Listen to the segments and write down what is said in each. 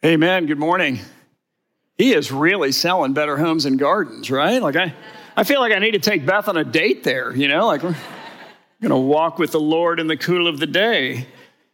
Amen. Good morning. He is really selling Better Homes and Gardens, right? Like I feel like I need to take Beth on a date there, like we're going to walk with the Lord in the cool of the day.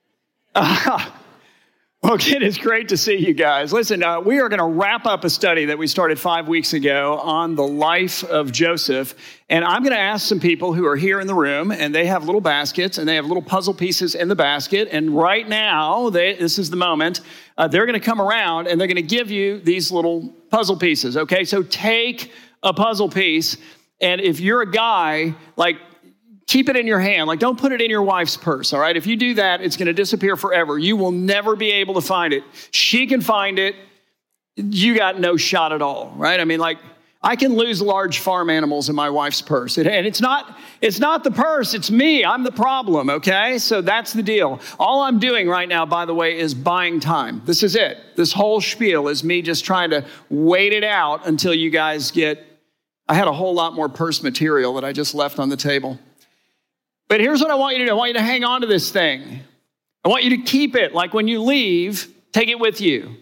Well, it is great to see you guys. Listen, we are going to wrap up a study that we started 5 weeks ago on the life of Joseph. And I'm going to ask some people who are here in the room, and they have little baskets, and they have little puzzle pieces in the basket. And right now, this is the moment, they're going to come around, and they're going to give you these little puzzle pieces, okay? So take a puzzle piece, and if you're a guy, keep it in your hand. Don't put it in your wife's purse, all right? If you do that, it's going to disappear forever. You will never be able to find it. She can find it. You got no shot at all, right? I can lose large farm animals in my wife's purse. And it's not the purse, it's me. I'm the problem, okay? So that's the deal. All I'm doing right now, by the way, is buying time. This is it. This whole spiel is me just trying to wait it out until you guys I had a whole lot more purse material that I just left on the table. But here's what I want you to do. I want you to hang on to this thing. I want you to keep it. When you leave, take it with you.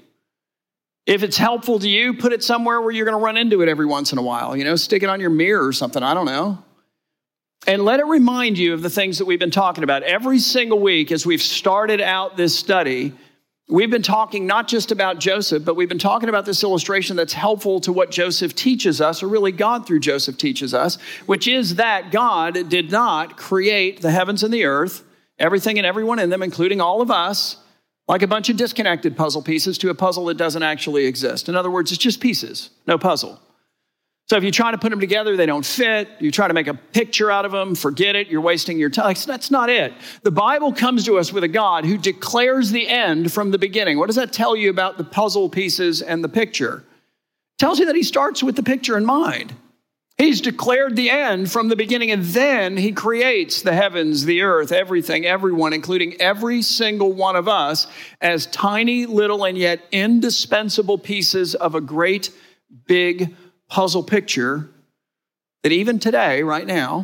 If it's helpful to you, put it somewhere where you're going to run into it every once in a while. Stick it on your mirror or something. I don't know. And let it remind you of the things that we've been talking about. Every single week as we've started out this study, we've been talking not just about Joseph, but we've been talking about this illustration that's helpful to what Joseph teaches us, or really God through Joseph teaches us, which is that God did not create the heavens and the earth, everything and everyone in them, including all of us, like a bunch of disconnected puzzle pieces to a puzzle that doesn't actually exist. In other words, it's just pieces, no puzzle. So if you try to put them together, they don't fit. You try to make a picture out of them, forget it. You're wasting your time. That's not it. The Bible comes to us with a God who declares the end from the beginning. What does that tell you about the puzzle pieces and the picture? It tells you that he starts with the picture in mind. He's declared the end from the beginning, and then he creates the heavens, the earth, everything, everyone, including every single one of us, as tiny, little, and yet indispensable pieces of a great, big puzzle picture that even today, right now,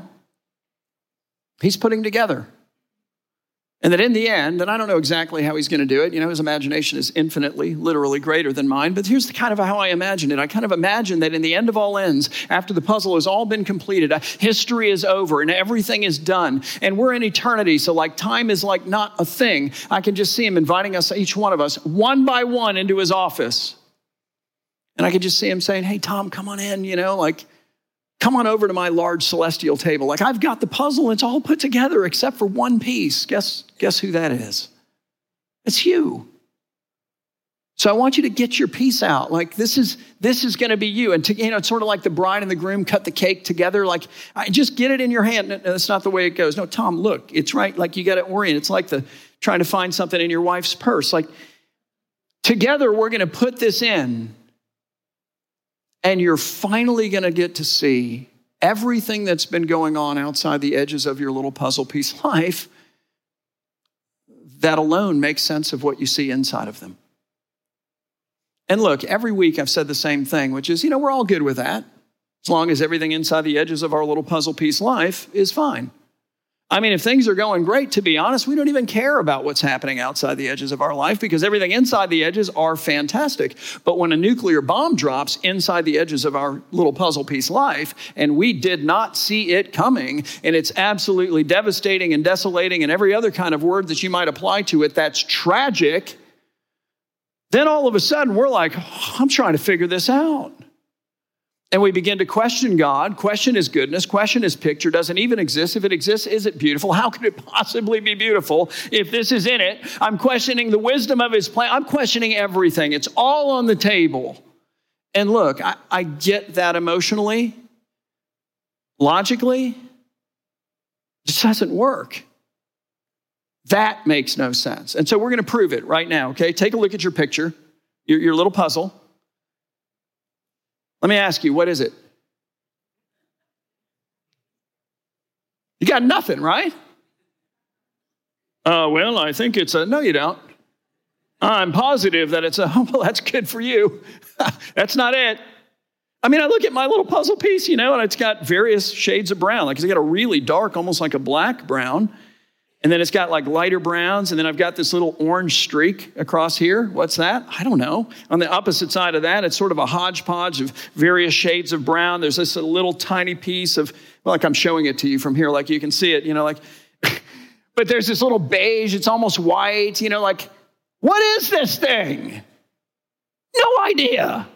he's putting together. And that in the end, and I don't know exactly how he's going to do it, his imagination is infinitely, literally greater than mine, but here's kind of how I imagine it. I kind of imagine that in the end of all ends, after the puzzle has all been completed, history is over and everything is done, and we're in eternity, so time is not a thing. I can just see him inviting us, each one of us, one by one into his office. And I could just see him saying, hey, Tom, come on in, come on over to my large celestial table. I've got the puzzle, it's all put together except for one piece. Guess who that is? It's you. So I want you to get your piece out. This is going to be you. And it's sort of like the bride and the groom cut the cake together. Just get it in your hand. No, that's not the way it goes. No, Tom, look, it's right. You got to orient. It's like trying to find something in your wife's purse. Together, we're going to put this in. And you're finally going to get to see everything that's been going on outside the edges of your little puzzle piece life. That alone makes sense of what you see inside of them. And look, every week I've said the same thing, which is, we're all good with that. As long as everything inside the edges of our little puzzle piece life is fine. If things are going great, to be honest, we don't even care about what's happening outside the edges of our life because everything inside the edges are fantastic. But when a nuclear bomb drops inside the edges of our little puzzle piece life, and we did not see it coming, and it's absolutely devastating and desolating and every other kind of word that you might apply to it, that's tragic, then all of a sudden we're I'm trying to figure this out. And we begin to question God, question his goodness, question his picture. Does it even exist? If it exists, is it beautiful? How could it possibly be beautiful if this is in it? I'm questioning the wisdom of his plan. I'm questioning everything. It's all on the table. And look, I get that emotionally, logically. It just doesn't work. That makes no sense. And so we're going to prove it right now, okay? Take a look at your picture, your little puzzle. Let me ask you, what is it? You got nothing, right? Well, I think it's no, you don't. I'm positive that it's well, that's good for you. That's not it. I look at my little puzzle piece, and it's got various shades of brown. It's got a really dark, almost like a black brown. And then it's got like lighter browns. And then I've got this little orange streak across here. What's that? I don't know. On the opposite side of that, it's sort of a hodgepodge of various shades of brown. There's this little tiny piece of, well, like I'm showing it to you from here, like you can see it, like, but there's this little beige. It's almost white, like, what is this thing? No idea.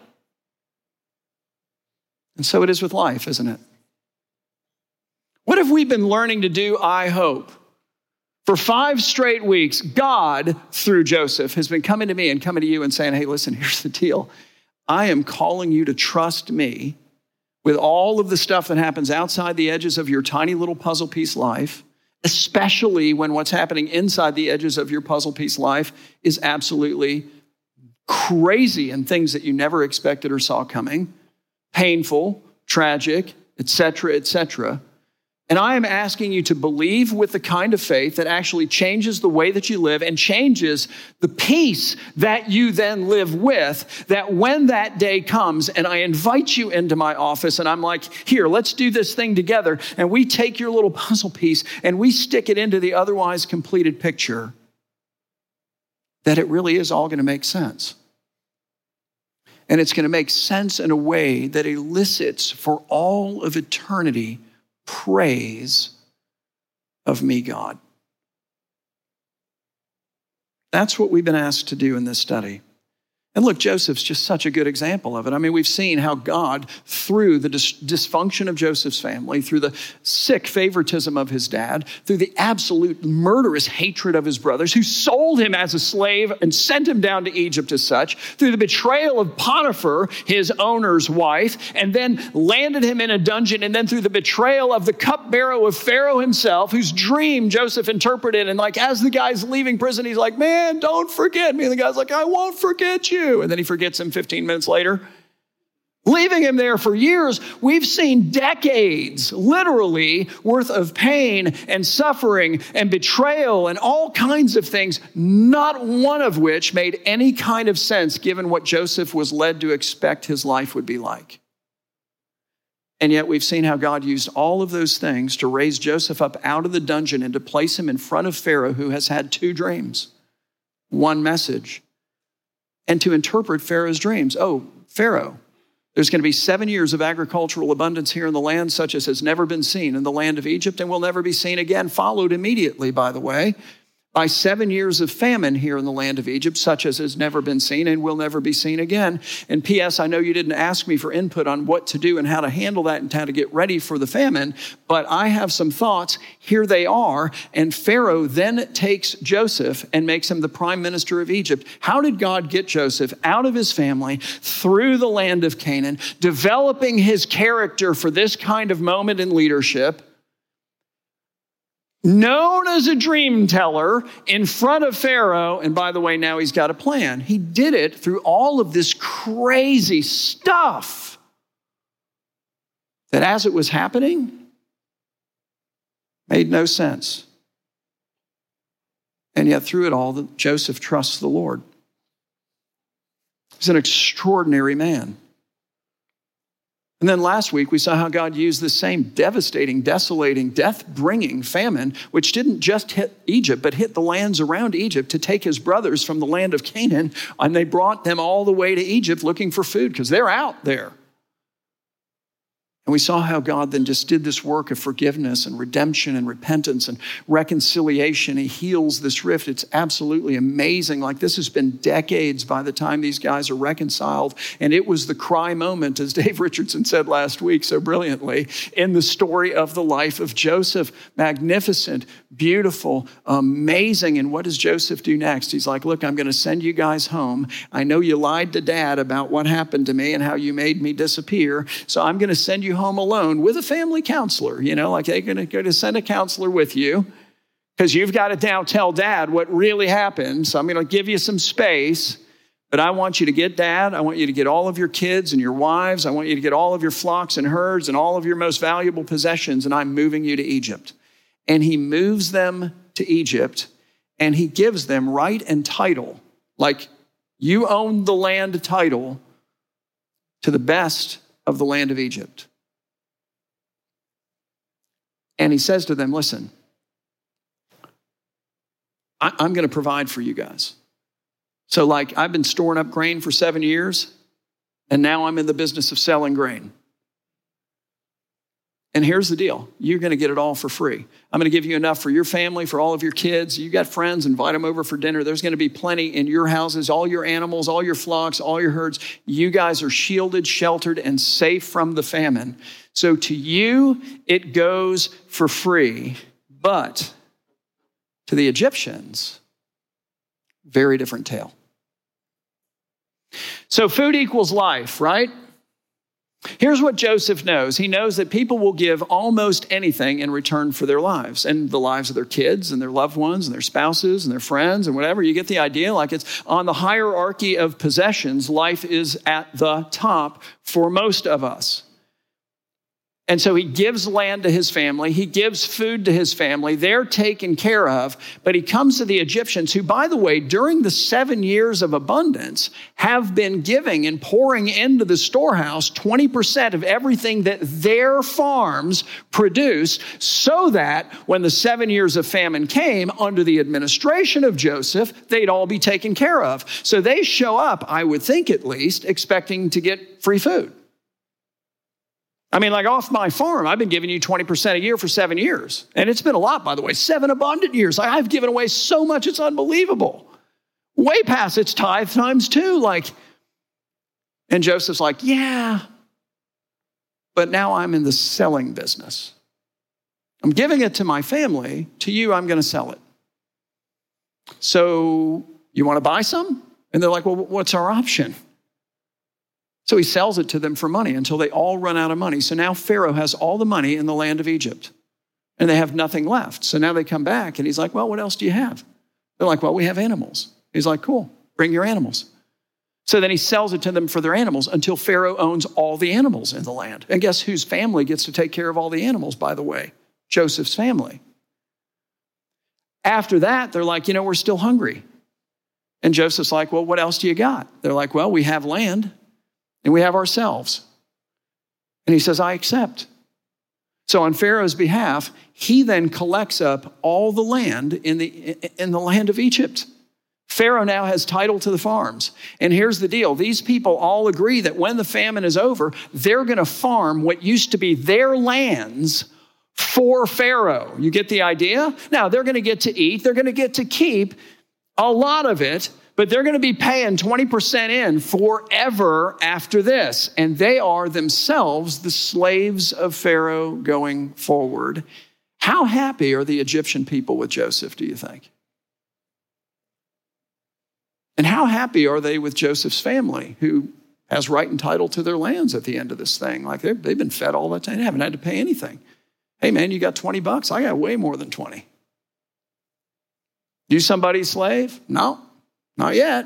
And so it is with life, isn't it? What have we been learning to do, I hope? For 5 straight weeks, God, through Joseph, has been coming to me and coming to you and saying, hey, listen, here's the deal. I am calling you to trust me with all of the stuff that happens outside the edges of your tiny little puzzle piece life, especially when what's happening inside the edges of your puzzle piece life is absolutely crazy and things that you never expected or saw coming, painful, tragic, etc., etc. And I am asking you to believe with the kind of faith that actually changes the way that you live and changes the peace that you then live with, that when that day comes and I invite you into my office and I'm like, here, let's do this thing together. And we take your little puzzle piece and we stick it into the otherwise completed picture, that it really is all going to make sense. And it's going to make sense in a way that elicits for all of eternity praise of me, God. That's what we've been asked to do in this study. And look, Joseph's just such a good example of it. I mean, we've seen how God, through the dysfunction of Joseph's family, through the sick favoritism of his dad, through the absolute murderous hatred of his brothers, who sold him as a slave and sent him down to Egypt as such, through the betrayal of Potiphar, his owner's wife, and then landed him in a dungeon, and then through the betrayal of the cupbearer of Pharaoh himself, whose dream Joseph interpreted. And like, as the guy's leaving prison, he's like, man, don't forget me. And the guy's like, I won't forget you. And then he forgets him 15 minutes later, leaving him there for years. We've seen decades, literally, worth of pain and suffering and betrayal and all kinds of things, not one of which made any kind of sense given what Joseph was led to expect his life would be like. And yet we've seen how God used all of those things to raise Joseph up out of the dungeon and to place him in front of Pharaoh, who has had 2 dreams, 1 message, and to interpret Pharaoh's dreams. Oh, Pharaoh, there's going to be 7 years of agricultural abundance here in the land, such as has never been seen in the land of Egypt and will never be seen again, followed immediately, by the way, by 7 years of famine here in the land of Egypt, such as has never been seen and will never be seen again. And P.S., I know you didn't ask me for input on what to do and how to handle that and how to get ready for the famine, but I have some thoughts. Here they are. And Pharaoh then takes Joseph and makes him the prime minister of Egypt. How did God get Joseph out of his family through the land of Canaan, developing his character for this kind of moment in leadership? Known as a dream teller in front of Pharaoh. And by the way, now he's got a plan. He did it through all of this crazy stuff that as it was happening, made no sense. And yet through it all, Joseph trusts the Lord. He's an extraordinary man. And then last week, we saw how God used this same devastating, desolating, death-bringing famine, which didn't just hit Egypt, but hit the lands around Egypt, to take his brothers from the land of Canaan, and they brought them all the way to Egypt looking for food because they're out there. And we saw how God then just did this work of forgiveness and redemption and repentance and reconciliation. He heals this rift. It's absolutely amazing. Like, this has been decades by the time these guys are reconciled. And it was the cry moment, as Dave Richardson said last week so brilliantly, in the story of the life of Joseph. Magnificent, beautiful, amazing. And what does Joseph do next? He's like, look, I'm going to send you guys home. I know you lied to Dad about what happened to me and how you made me disappear. So I'm going to send you home alone with a family counselor. Like, they're going to send a counselor with you because you've got to now tell Dad what really happened. So I'm going to give you some space, but I want you to get Dad. I want you to get all of your kids and your wives. I want you to get all of your flocks and herds and all of your most valuable possessions, and I'm moving you to Egypt. And he moves them to Egypt, and he gives them right and title, like, you own the land title to the best of the land of Egypt. And he says to them, listen, I'm going to provide for you guys. So like I've been storing up grain for 7 years, and now I'm in the business of selling grain. And here's the deal. You're going to get it all for free. I'm going to give you enough for your family, for all of your kids. You got friends, invite them over for dinner. There's going to be plenty in your houses, all your animals, all your flocks, all your herds. You guys are shielded, sheltered, and safe from the famine. So to you, it goes for free. But to the Egyptians, very different tale. So food equals life, right? Here's what Joseph knows. He knows that people will give almost anything in return for their lives and the lives of their kids and their loved ones and their spouses and their friends and whatever. You get the idea? Like it's on the hierarchy of possessions, life is at the top for most of us. And so he gives land to his family. He gives food to his family. They're taken care of. But he comes to the Egyptians who, by the way, during the 7 years of abundance, have been giving and pouring into the storehouse 20% of everything that their farms produce, so that when the 7 years of famine came under the administration of Joseph, they'd all be taken care of. So they show up, I would think at least, expecting to get free food. I mean, like off my farm, I've been giving you 20% a year for 7 years. And it's been a lot, by the way, 7 abundant years. I've given away so much, it's unbelievable. Way past its tithe times 2. And Joseph's like, yeah, but now I'm in the selling business. I'm giving it to my family. To you, I'm going to sell it. So you want to buy some? And they're like, well, what's our option? So he sells it to them for money until they all run out of money. So now Pharaoh has all the money in the land of Egypt, and they have nothing left. So now they come back, and he's like, well, what else do you have? They're like, well, we have animals. He's like, cool, bring your animals. So then he sells it to them for their animals until Pharaoh owns all the animals in the land. And guess whose family gets to take care of all the animals, by the way? Joseph's family. After that, they're like, we're still hungry. And Joseph's like, well, what else do you got? They're like, well, we have land. And we have ourselves. And he says, I accept. So on Pharaoh's behalf, he then collects up all the land in the land of Egypt. Pharaoh now has title to the farms. And here's the deal. These people all agree that when the famine is over, they're going to farm what used to be their lands for Pharaoh. You get the idea? Now, they're going to get to eat. They're going to get to keep a lot of it. But they're going to be paying 20% in forever after this. And they are themselves the slaves of Pharaoh going forward. How happy are the Egyptian people with Joseph, do you think? And how happy are they with Joseph's family, who has right and title to their lands at the end of this thing? Like they've been fed all the time. They haven't had to pay anything. Hey, man, you got $20? I got way more than 20. You somebody's slave? No. Not yet.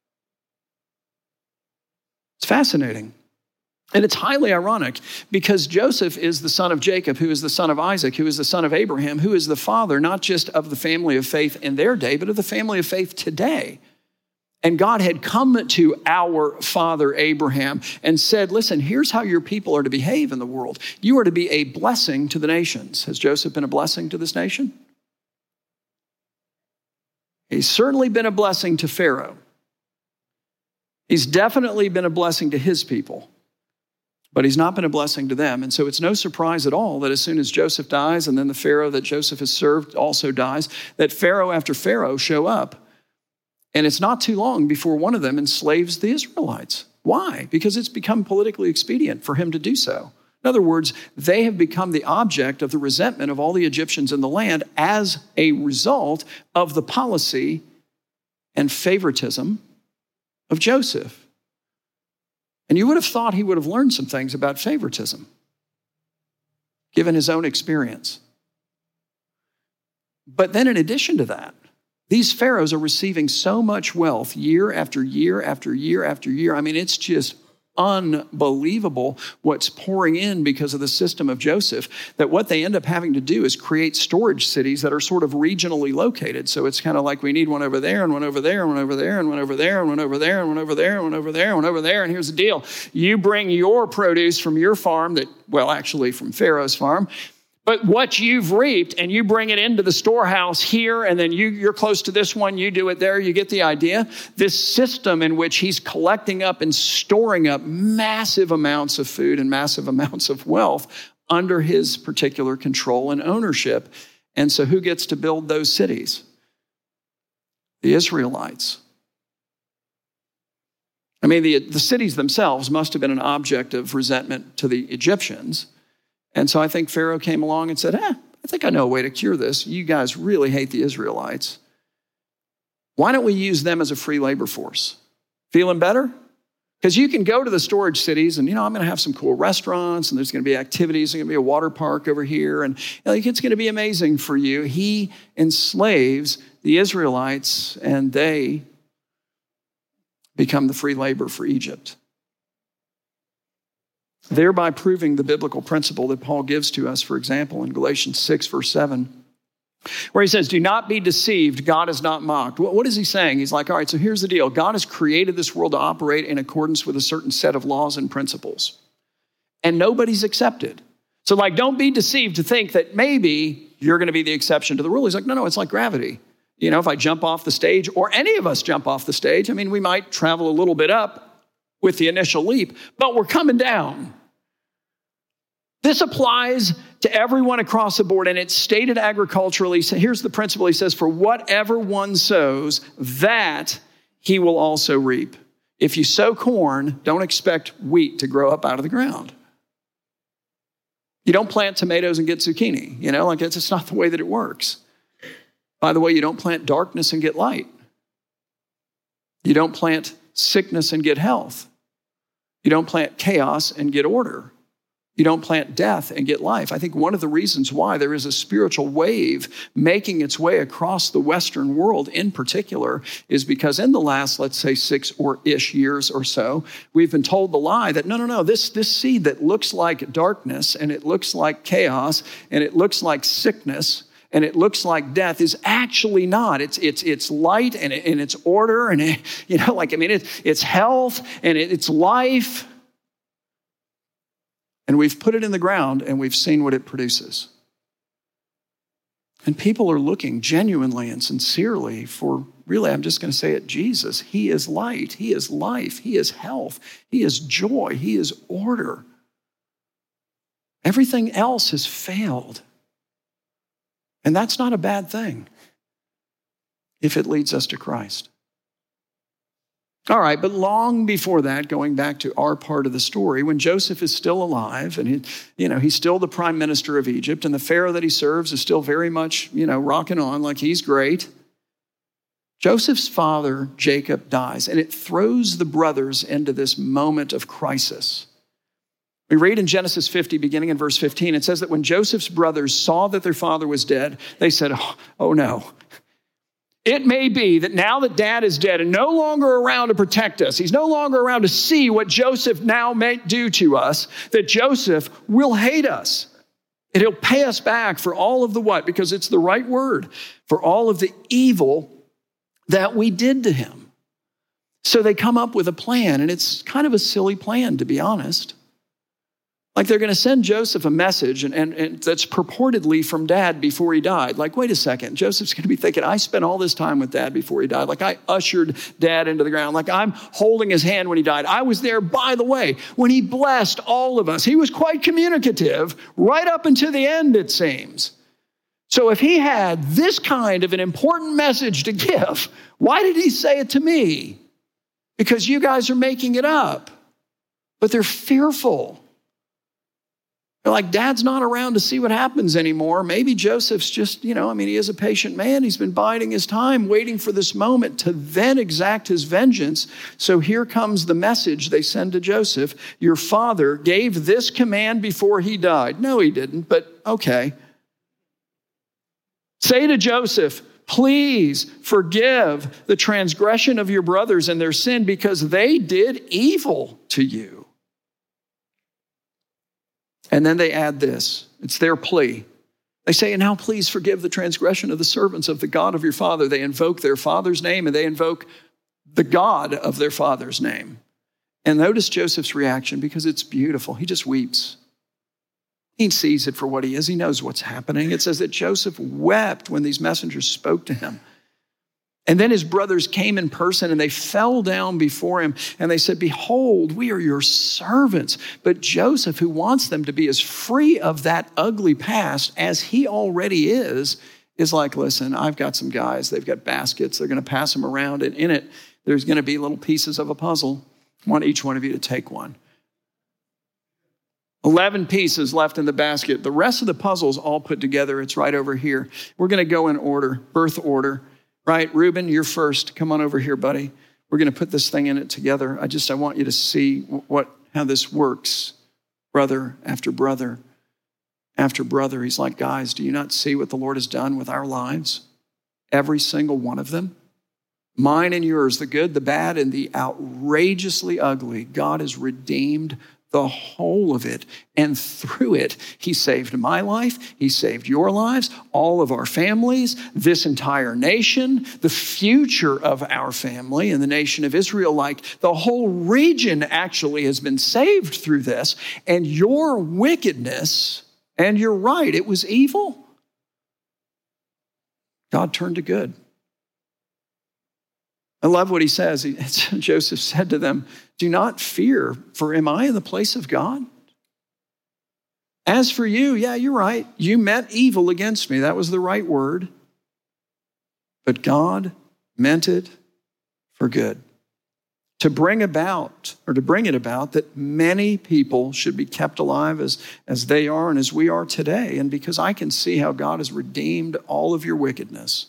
It's fascinating. And it's highly ironic because Joseph is the son of Jacob, who is the son of Isaac, who is the son of Abraham, who is the father not just of the family of faith in their day, but of the family of faith today. And God had come to our father Abraham and said, listen, here's how your people are to behave in the world. You are to be a blessing to the nations. Has Joseph been a blessing to this nation? He's certainly been a blessing to Pharaoh. He's definitely been a blessing to his people, but he's not been a blessing to them. And so it's no surprise at all that as soon as Joseph dies, and then the Pharaoh that Joseph has served also dies, that Pharaoh after Pharaoh show up. And it's not too long before one of them enslaves the Israelites. Why? Because it's become politically expedient for him to do so. In other words, they have become the object of the resentment of all the Egyptians in the land as a result of the policy and favoritism of Joseph. And you would have thought he would have learned some things about favoritism, given his own experience. But then in addition to that, these pharaohs are receiving so much wealth year after year after year after year. I mean, it's just unbelievable what's pouring in because of the system of Joseph, that what they end up having to do is create storage cities that are sort of regionally located. So it's kind of like we need one over there and one over there and one over there and one over there and one over there and one over there and one over there and one over there. And here's the deal. You bring your produce from your farm from Pharaoh's farm, But what you've reaped, and you bring it into the storehouse here, and then you're close to this one, you do it there, you get the idea. This system in which he's collecting up and storing up massive amounts of food and massive amounts of wealth under his particular control and ownership. And so who gets to build those cities? The Israelites. I mean, the cities themselves must have been an object of resentment to the Egyptians. And so I think Pharaoh came along and said, I think I know a way to cure this. You guys really hate the Israelites. Why don't we use them as a free labor force? Feeling better? Because you can go to the storage cities and, I'm going to have some cool restaurants and there's going to be activities. There's going to be a water park over here. And it's going to be amazing for you. He enslaves the Israelites and they become the free labor for Egypt, thereby proving the biblical principle that Paul gives to us, for example, in Galatians 6, verse 7, where he says, do not be deceived, God is not mocked. What is he saying? He's like, all right, so here's the deal. God has created this world to operate in accordance with a certain set of laws and principles, and nobody's accepted. So don't be deceived to think that maybe you're going to be the exception to the rule. He's like, no, it's like gravity. If I jump off the stage, or any of us jump off the stage, we might travel a little bit up with the initial leap, but we're coming down. This applies to everyone across the board, and it's stated agriculturally. So here's the principle. He says, for whatever one sows, that he will also reap. If you sow corn, don't expect wheat to grow up out of the ground. You don't plant tomatoes and get zucchini. It's not the way that it works. By the way, you don't plant darkness and get light. You don't plant sickness and get health. You don't plant chaos and get order. You don't plant death and get life. I think one of the reasons why there is a spiritual wave making its way across the Western world in particular is because in the last, let's say, 6 or ish years or so, we've been told the lie that no, this seed that looks like darkness and it looks like chaos and it looks like sickness and it looks like death is actually not. It's light and it's order and it's health and it's life. And we've put it in the ground and we've seen what it produces. And people are looking genuinely and sincerely for, really, I'm just going to say it, Jesus. He is light. He is life. He is health. He is joy. He is order. Everything else has failed. And that's not a bad thing if it leads us to Christ. All right, but long before that, going back to our part of the story, when Joseph is still alive and he's still the prime minister of Egypt and the Pharaoh that he serves is still very much, rocking on like he's great, Joseph's father, Jacob, dies, and it throws the brothers into this moment of crisis. We read in Genesis 50, beginning in verse 15, it says that when Joseph's brothers saw that their father was dead, they said, oh no. It may be that now that dad is dead and no longer around to protect us, he's no longer around to see what Joseph now may do to us, that Joseph will hate us. And he'll pay us back for all of the what? Because it's the right word. For all of the evil that we did to him. So they come up with a plan, and it's kind of a silly plan, to be honest. Like they're going to send Joseph a message and that's purportedly from dad before he died. Like, wait a second, Joseph's going to be thinking, I spent all this time with dad before he died. Like I ushered dad into the ground. Like I'm holding his hand when he died. I was there, by the way, when he blessed all of us. He was quite communicative right up until the end, it seems. So if he had this kind of an important message to give, why did he say it to me? Because you guys are making it up. But they're fearful. They're like, dad's not around to see what happens anymore. Maybe Joseph's just, he is a patient man. He's been biding his time, waiting for this moment to then exact his vengeance. So here comes the message they send to Joseph. Your father gave this command before he died. No, he didn't, but okay. Say to Joseph, please forgive the transgression of your brothers and their sin because they did evil to you. And then they add this. It's their plea. They say, and now please forgive the transgression of the servants of the God of your father. They invoke their father's name and they invoke the God of their father's name. And notice Joseph's reaction because it's beautiful. He just weeps. He sees it for what he is. He knows what's happening. It says that Joseph wept when these messengers spoke to him. And then his brothers came in person and they fell down before him and they said, behold, we are your servants. But Joseph, who wants them to be as free of that ugly past as he already is like, listen, I've got some guys. They've got baskets. They're going to pass them around. And in it, there's going to be little pieces of a puzzle. I want each one of you to take one. 11 pieces left in the basket. The rest of the puzzle's all put together. It's right over here. We're going to go in order, birth order. Right, Reuben, you're first. Come on over here, buddy. We're going to put this thing in it together. I want you to see how this works. Brother after brother after brother. He's like, guys, do you not see what the Lord has done with our lives? Every single one of them. Mine and yours, the good, the bad, and the outrageously ugly. God has redeemed the whole of it. And through it, he saved my life. He saved your lives, all of our families, this entire nation, the future of our family and the nation of Israel. Like the whole region actually has been saved through this. And your wickedness, and you're right, it was evil. God turned to good. I love what he says. Joseph said to them, do not fear, for am I in the place of God? As for you, yeah, you're right. You meant evil against me. That was the right word. But God meant it for good. To bring it about that many people should be kept alive as they are and as we are today. And because I can see how God has redeemed all of your wickedness,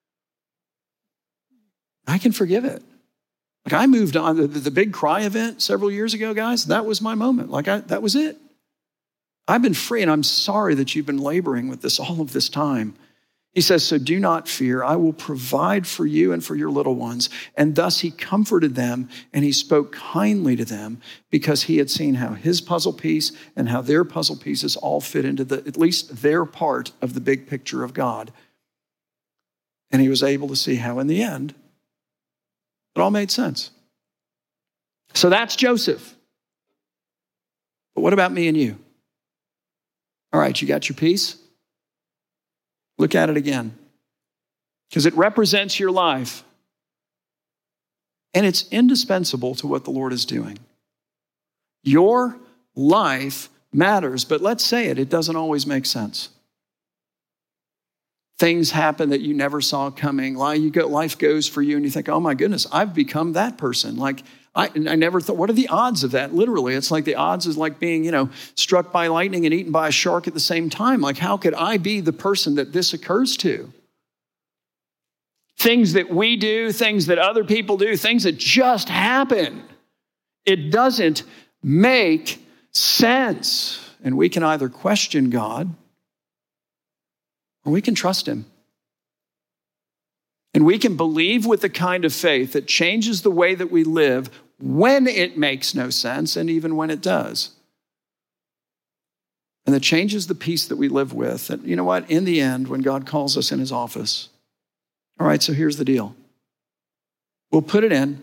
I can forgive it. Like I moved on. The big cry event several years ago, guys, that was my moment. That was it. I've been free, and I'm sorry that you've been laboring with this all of this time. He says, so do not fear. I will provide for you and for your little ones. And thus he comforted them, and he spoke kindly to them because he had seen how his puzzle piece and how their puzzle pieces all fit into at least their part of the big picture of God. And he was able to see how in the end, it all made sense. So that's Joseph. But what about me and you? All right, you got your piece? Look at it again. Because it represents your life. And it's indispensable to what the Lord is doing. Your life matters, but let's say it doesn't always make sense. Things happen that you never saw coming. Life goes for you and you think, oh my goodness, I've become that person. Like I never thought, what are the odds of that? Literally, it's like the odds is like being, struck by lightning and eaten by a shark at the same time. Like how could I be the person that this occurs to? Things that we do, things that other people do, things that just happen. It doesn't make sense. And we can either question God or we can trust him. And we can believe with the kind of faith that changes the way that we live when it makes no sense and even when it does. And that changes the peace that we live with. That, you know what, in the end, when God calls us in his office, all right, so here's the deal. We'll put it in,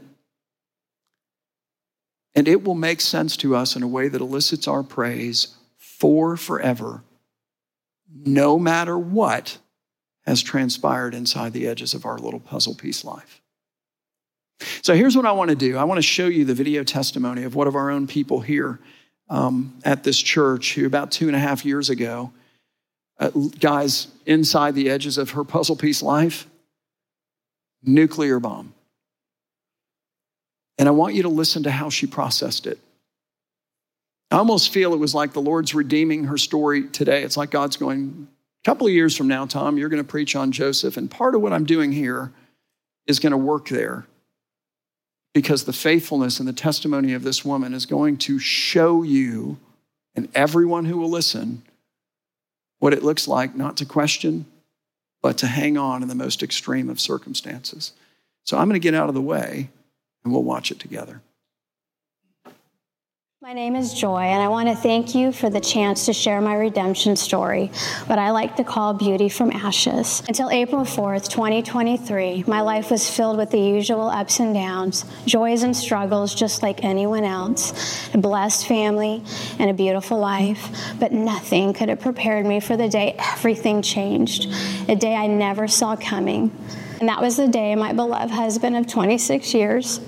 and it will make sense to us in a way that elicits our praise for forever, no matter what has transpired inside the edges of our little puzzle piece life. So here's what I want to do. I want to show you the video testimony of one of our own people here at this church who about 2.5 years ago, guys, inside the edges of her puzzle piece life, nuclear bomb. And I want you to listen to how she processed it. I almost feel it was like the Lord's redeeming her story today. It's like God's going, a couple of years from now, Tom, you're going to preach on Joseph. And part of what I'm doing here is going to work there because the faithfulness and the testimony of this woman is going to show you and everyone who will listen what it looks like not to question, but to hang on in the most extreme of circumstances. So I'm going to get out of the way and we'll watch it together. My name is Joy, and I want to thank you for the chance to share my redemption story, what I like to call beauty from ashes. Until April 4th, 2023, my life was filled with the usual ups and downs, joys and struggles just like anyone else, a blessed family and a beautiful life, but nothing could have prepared me for the day everything changed, a day I never saw coming. And that was the day my beloved husband of 26 years,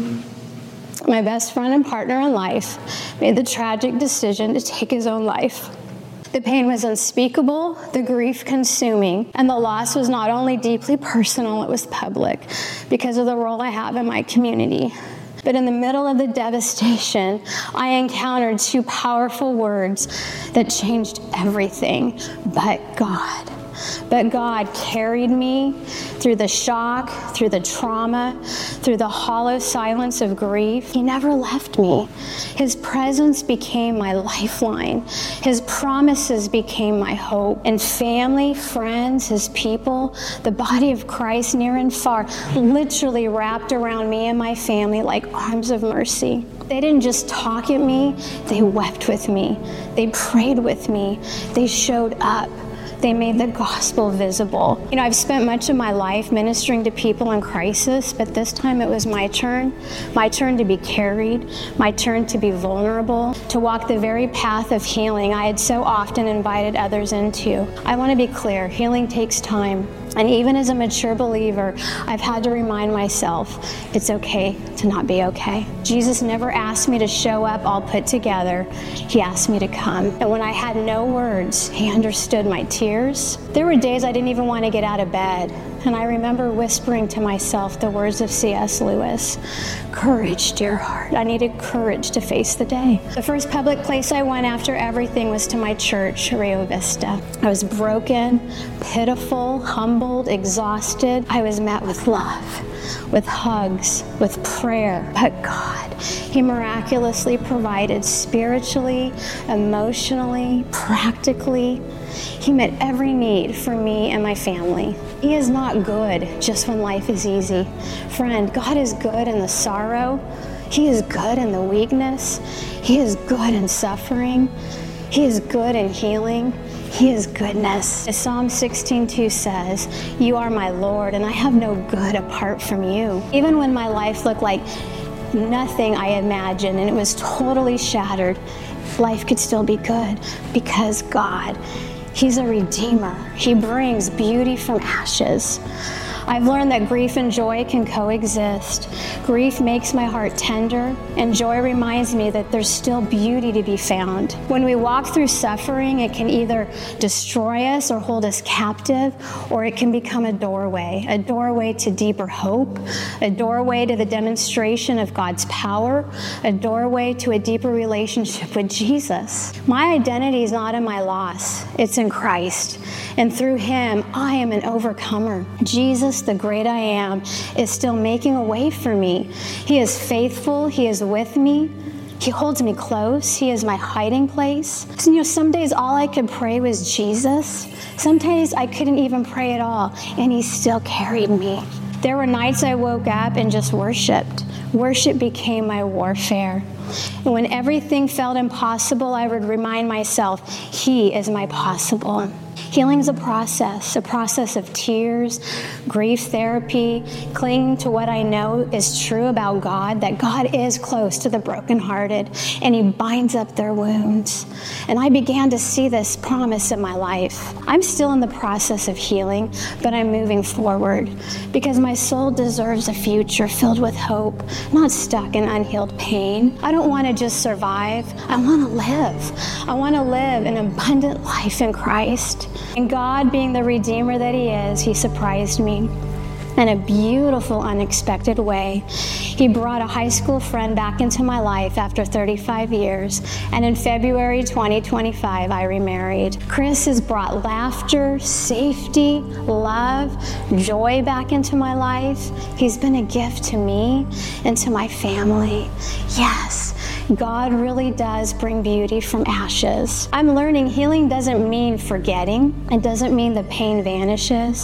my best friend and partner in life, made the tragic decision to take his own life. The pain was unspeakable, the grief consuming, and the loss was not only deeply personal, it was public because of the role I have in my community. But in the middle of the devastation, I encountered two powerful words that changed everything, but God. But God carried me through the shock, through the trauma, through the hollow silence of grief. He never left me. His presence became my lifeline. His promises became my hope. And family, friends, his people, the body of Christ near and far, literally wrapped around me and my family like arms of mercy. They didn't just talk at me, they wept with me. They prayed with me. They showed up. They made the gospel visible. I've spent much of my life ministering to people in crisis, but this time it was my turn to be carried, my turn to be vulnerable, to walk the very path of healing I had so often invited others into. I want to be clear, healing takes time. And even as a mature believer, I've had to remind myself, it's okay to not be okay. Jesus never asked me to show up all put together. He asked me to come. And when I had no words, he understood my tears. There were days I didn't even want to get out of bed. And I remember whispering to myself the words of C.S. Lewis, courage, dear heart. I needed courage to face the day. The first public place I went after everything was to my church, Rio Vista. I was broken, pitiful, humbled, exhausted. I was met with love, with hugs, with prayer. But God, he miraculously provided spiritually, emotionally, practically. He met every need for me and my family. He is not good just when life is easy. Friend, God is good in the sorrow. He is good in the weakness. He is good in suffering. He is good in healing. He is goodness. As Psalm 16:2 says, you are my Lord, and I have no good apart from you. Even when my life looked like nothing I imagined and it was totally shattered, life could still be good because God, he's a redeemer. He brings beauty from ashes. I've learned that grief and joy can coexist. Grief makes my heart tender, and joy reminds me that there's still beauty to be found. When we walk through suffering, it can either destroy us or hold us captive, or it can become a doorway to deeper hope, a doorway to the demonstration of God's power, a doorway to a deeper relationship with Jesus. My identity is not in my loss, it's in Christ. And through him, I am an overcomer. Jesus, the great I am, is still making a way for me. He is faithful. He is with me. He holds me close. He is my hiding place. So, some days all I could pray was Jesus. Some days I couldn't even pray at all, and he still carried me. There were nights I woke up and just worshiped. Worship became my warfare. And when everything felt impossible, I would remind myself, he is my possible. Healing is a process of tears, grief therapy, clinging to what I know is true about God, that God is close to the brokenhearted and he binds up their wounds. And I began to see this promise in my life. I'm still in the process of healing, but I'm moving forward because my soul deserves a future filled with hope, not stuck in unhealed pain. I don't want to just survive. I want to live. I want to live an abundant life in Christ. And God, being the Redeemer that he is, he surprised me in a beautiful, unexpected way. He brought a high school friend back into my life after 35 years, and in February 2025, I remarried. Chris has brought laughter, safety, love, joy back into my life. He's been a gift to me and to my family. Yes, God really does bring beauty from ashes. I'm learning healing doesn't mean forgetting. It doesn't mean the pain vanishes.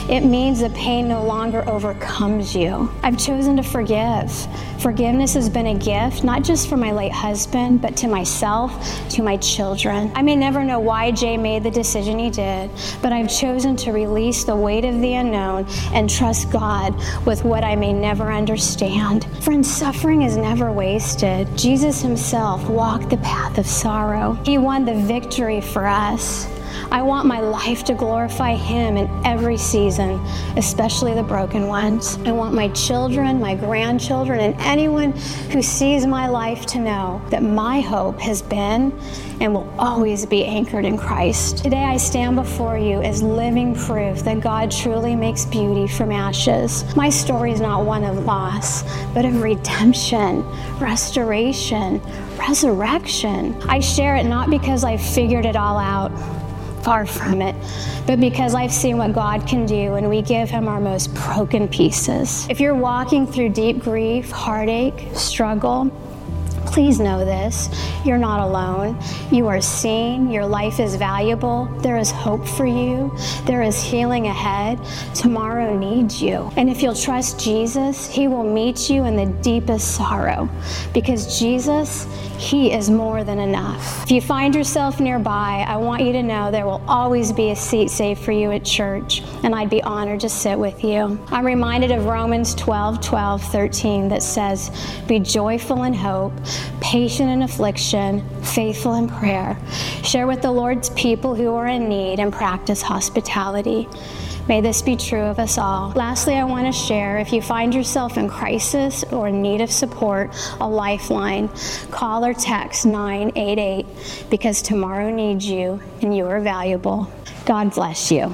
It means the pain no longer overcomes you. I've chosen to forgive. Forgiveness has been a gift, not just for my late husband, but to myself, to my children. I may never know why Jay made the decision he did, but I've chosen to release the weight of the unknown and trust God with what I may never understand. Friends, suffering is never wasted. Jesus himself walked the path of sorrow. He won the victory for us. I want my life to glorify him in every season, especially the broken ones. I want my children, my grandchildren, and anyone who sees my life to know that my hope has been and will always be anchored in Christ. Today I stand before you as living proof that God truly makes beauty from ashes. My story is not one of loss, but of redemption, restoration, resurrection. I share it not because I've figured it all out, far from it, but because I've seen what God can do when we give him our most broken pieces. If you're walking through deep grief, heartache, struggle, please know this. You're not alone. You are seen. Your life is valuable. There is hope for you. There is healing ahead. Tomorrow needs you. And if you'll trust Jesus, he will meet you in the deepest sorrow, because Jesus, he is more than enough. If you find yourself nearby, I want you to know there will always be a seat saved for you at church, and I'd be honored to sit with you. I'm reminded of Romans 12:13 that says, "Be joyful in hope, patient in affliction, faithful in prayer. Share with the Lord's people who are in need and practice hospitality." May this be true of us all. Lastly, I want to share, if you find yourself in crisis or in need of support, a lifeline. Call or text 988, because tomorrow needs you and you are valuable. God bless you.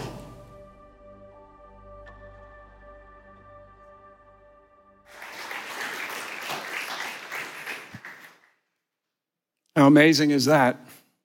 How amazing is that?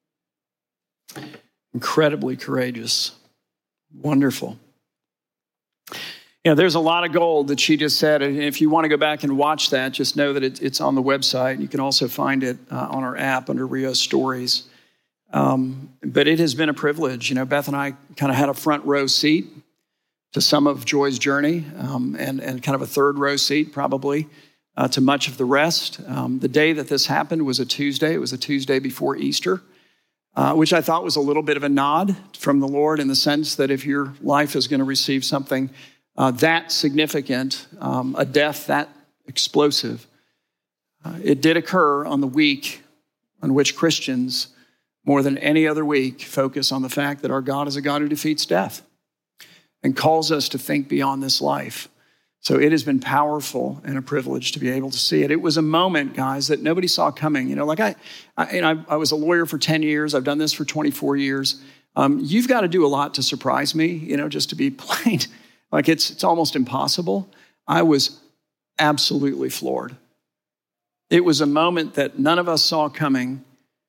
Incredibly courageous. Wonderful. There's a lot of gold that she just said, and if you want to go back and watch that, just know that it's on the website. You can also find it on our app under Rio Stories. But it has been a privilege. Beth and I kind of had a front row seat to some of Joy's journey, and kind of a third row seat probably to much of the rest. The day that this happened was a Tuesday. It was a Tuesday before Easter. Which I thought was a little bit of a nod from the Lord, in the sense that if your life is going to receive something that significant, a death that explosive, it did occur on the week on which Christians, more than any other week, focus on the fact that our God is a God who defeats death and calls us to think beyond this life. So it has been powerful and a privilege to be able to see it. It was a moment, guys, that nobody saw coming. I was a lawyer for 10 years. I've done this for 24 years. You've got to do a lot to surprise me, just to be plain. It's almost impossible. I was absolutely floored. It was a moment that none of us saw coming,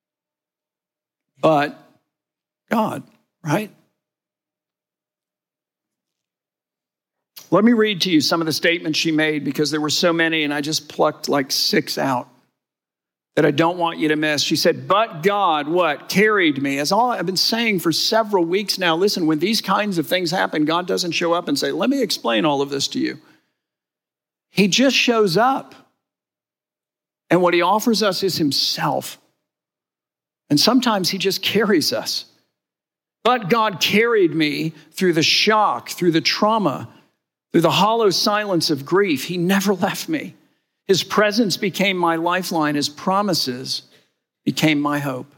but God, right? Let me read to you some of the statements she made, because there were so many, and I just plucked like 6 out that I don't want you to miss. She said, "But God, what? Carried me." As all I've been saying for several weeks now, listen, when these kinds of things happen, God doesn't show up and say, "Let me explain all of this to you." He just shows up. And what he offers us is himself. And sometimes he just carries us. But God carried me through the shock, through the trauma, through the hollow silence of grief. He never left me. His presence became my lifeline. His promises became my hope.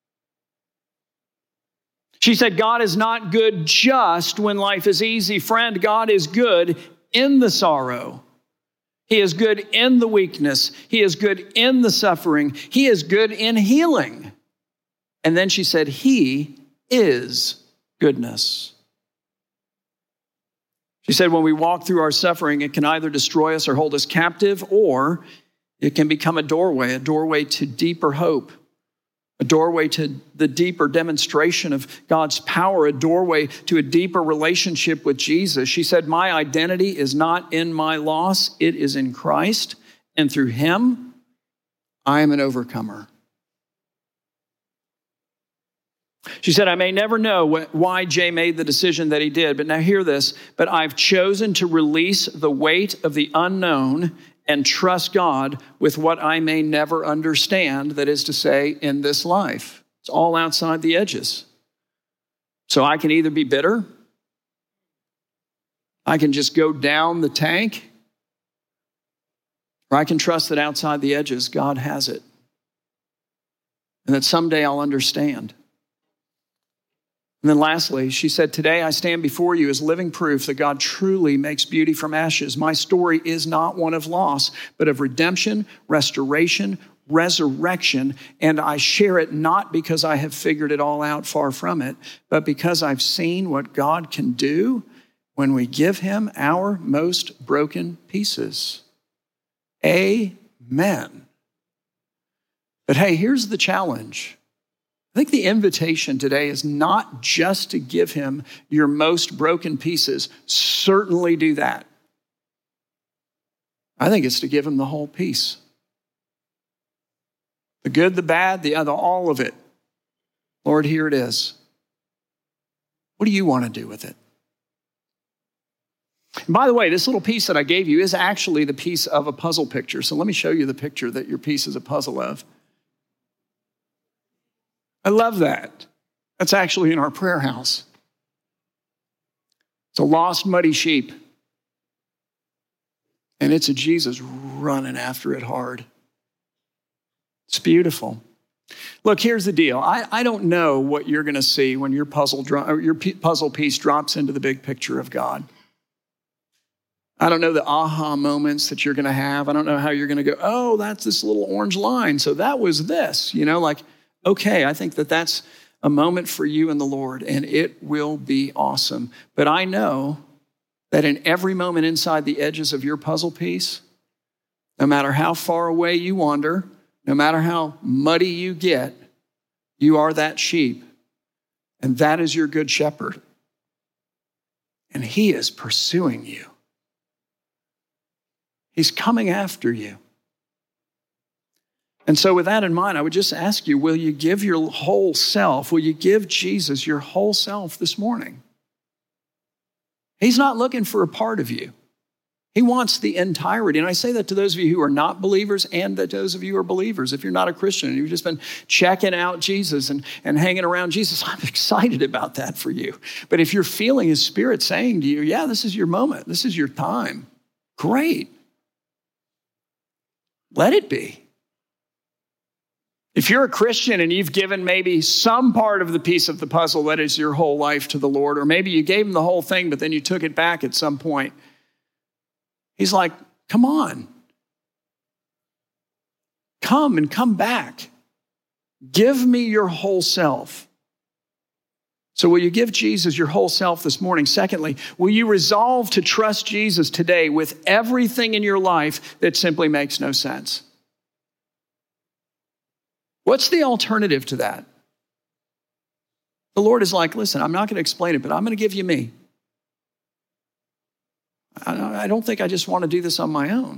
She said, God is not good just when life is easy. Friend, God is good in the sorrow. He is good in the weakness. He is good in the suffering. He is good in healing. And then she said, he is goodness. She said, when we walk through our suffering, it can either destroy us or hold us captive, or it can become a doorway to deeper hope, a doorway to the deeper demonstration of God's power, a doorway to a deeper relationship with Jesus. She said, my identity is not in my loss, it is in Christ, and through him, I am an overcomer. She said, I may never know why Jay made the decision that he did, but now hear this, but I've chosen to release the weight of the unknown and trust God with what I may never understand, that is to say, in this life. It's all outside the edges. So I can either be bitter, I can just go down the tank, or I can trust that outside the edges, God has it. And that someday I'll understand. And then lastly, she said, today I stand before you as living proof that God truly makes beauty from ashes. My story is not one of loss, but of redemption, restoration, resurrection. And I share it not because I have figured it all out, far from it, but because I've seen what God can do when we give him our most broken pieces. Amen. But hey, here's the challenge. I think the invitation today is not just to give him your most broken pieces. Certainly do that. I think it's to give him the whole piece. The good, the bad, the other, all of it. Lord, here it is. What do you want to do with it? And by the way, this little piece that I gave you is actually the piece of a puzzle picture. So let me show you the picture that your piece is a puzzle of. I love that. That's actually in our prayer house. It's a lost, muddy sheep. And it's a Jesus running after it hard. It's beautiful. Look, here's the deal. I don't know what you're going to see when your puzzle piece drops into the big picture of God. I don't know the aha moments that you're going to have. I don't know how you're going to go, oh, that's this little orange line. So that was this, okay, I think that that's a moment for you and the Lord, and it will be awesome. But I know that in every moment inside the edges of your puzzle piece, no matter how far away you wander, no matter how muddy you get, you are that sheep, and that is your good shepherd. And he is pursuing you. He's coming after you. And so with that in mind, I would just ask you, will you give your whole self? Will you give Jesus your whole self this morning? He's not looking for a part of you. He wants the entirety. And I say that to those of you who are not believers and to those of you who are believers. If you're not a Christian and you've just been checking out Jesus and hanging around Jesus, I'm excited about that for you. But if you're feeling his Spirit saying to you, yeah, this is your moment, this is your time, great. Let it be. If you're a Christian and you've given maybe some part of the piece of the puzzle that is your whole life to the Lord, or maybe you gave him the whole thing, but then you took it back at some point, he's like, come on. Come and come back. Give me your whole self. So will you give Jesus your whole self this morning? Secondly, will you resolve to trust Jesus today with everything in your life that simply makes no sense? What's the alternative to that? The Lord is like, listen, I'm not going to explain it, but I'm going to give you me. I don't think I just want to do this on my own.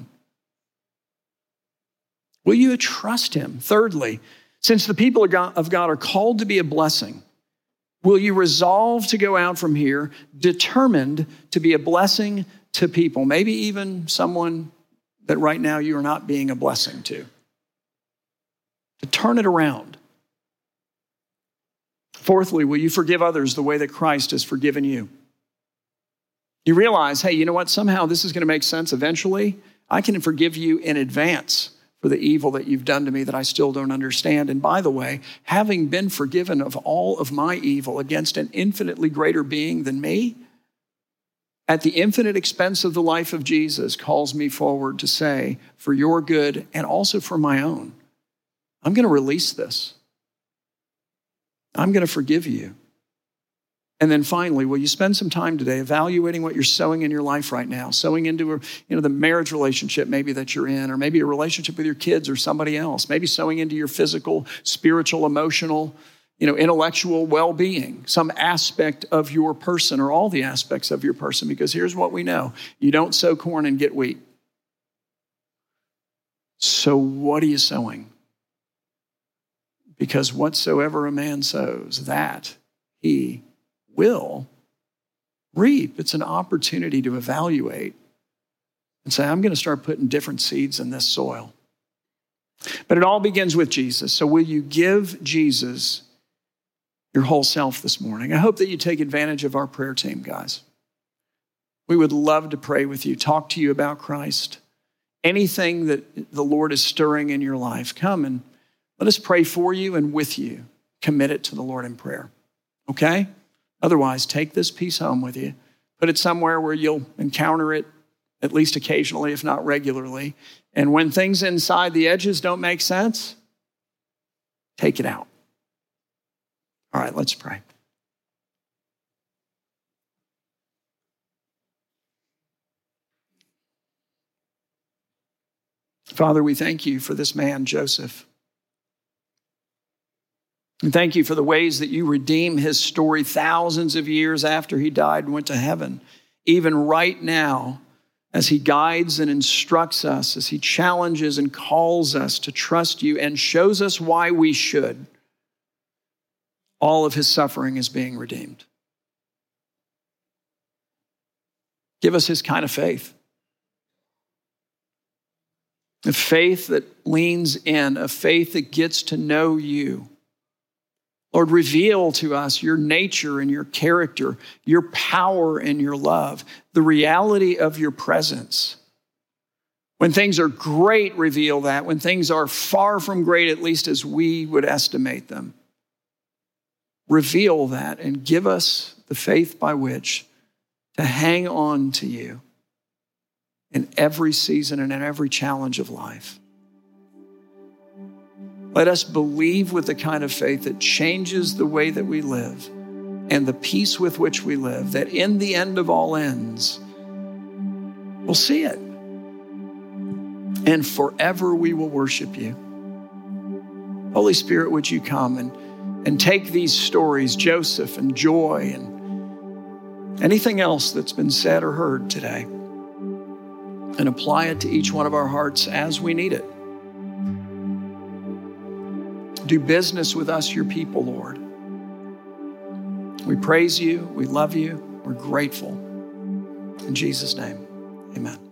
Will you trust him? Thirdly, since the people of God are called to be a blessing, will you resolve to go out from here determined to be a blessing to people, maybe even someone that right now you are not being a blessing to turn it around? Fourthly, will you forgive others the way that Christ has forgiven you? You realize, hey, you know what? Somehow this is going to make sense eventually. I can forgive you in advance for the evil that you've done to me that I still don't understand. And by the way, having been forgiven of all of my evil against an infinitely greater being than me, at the infinite expense of the life of Jesus, calls me forward to say, for your good and also for my own, I'm going to release this. I'm going to forgive you. And then finally, will you spend some time today evaluating what you're sowing in your life right now, sowing into the marriage relationship maybe that you're in, or maybe a relationship with your kids or somebody else, maybe sowing into your physical, spiritual, emotional, intellectual well-being, some aspect of your person or all the aspects of your person, because here's what we know. You don't sow corn and get wheat. So what are you sowing? Because whatsoever a man sows, that he will reap. It's an opportunity to evaluate and say, I'm going to start putting different seeds in this soil. But it all begins with Jesus. So will you give Jesus your whole self this morning? I hope that you take advantage of our prayer team, guys. We would love to pray with you, talk to you about Christ. Anything that the Lord is stirring in your life, come and let us pray for you and with you. Commit it to the Lord in prayer, okay? Otherwise, take this piece home with you. Put it somewhere where you'll encounter it at least occasionally, if not regularly. And when things inside the edges don't make sense, take it out. All right, let's pray. Father, we thank you for this man, Joseph. And thank you for the ways that you redeem his story thousands of years after he died and went to heaven. Even right now, as he guides and instructs us, as he challenges and calls us to trust you and shows us why we should, all of his suffering is being redeemed. Give us his kind of faith. A faith that leans in, a faith that gets to know you. Lord, reveal to us your nature and your character, your power and your love, the reality of your presence. When things are great, reveal that. When things are far from great, at least as we would estimate them, reveal that and give us the faith by which to hang on to you in every season and in every challenge of life. Let us believe with the kind of faith that changes the way that we live and the peace with which we live, that in the end of all ends, we'll see it. And forever we will worship you. Holy Spirit, would you come and take these stories, Joseph and joy and anything else that's been said or heard today, and apply it to each one of our hearts as we need it. Do business with us, your people, Lord. We praise you. We love you. We're grateful. In Jesus' name, amen.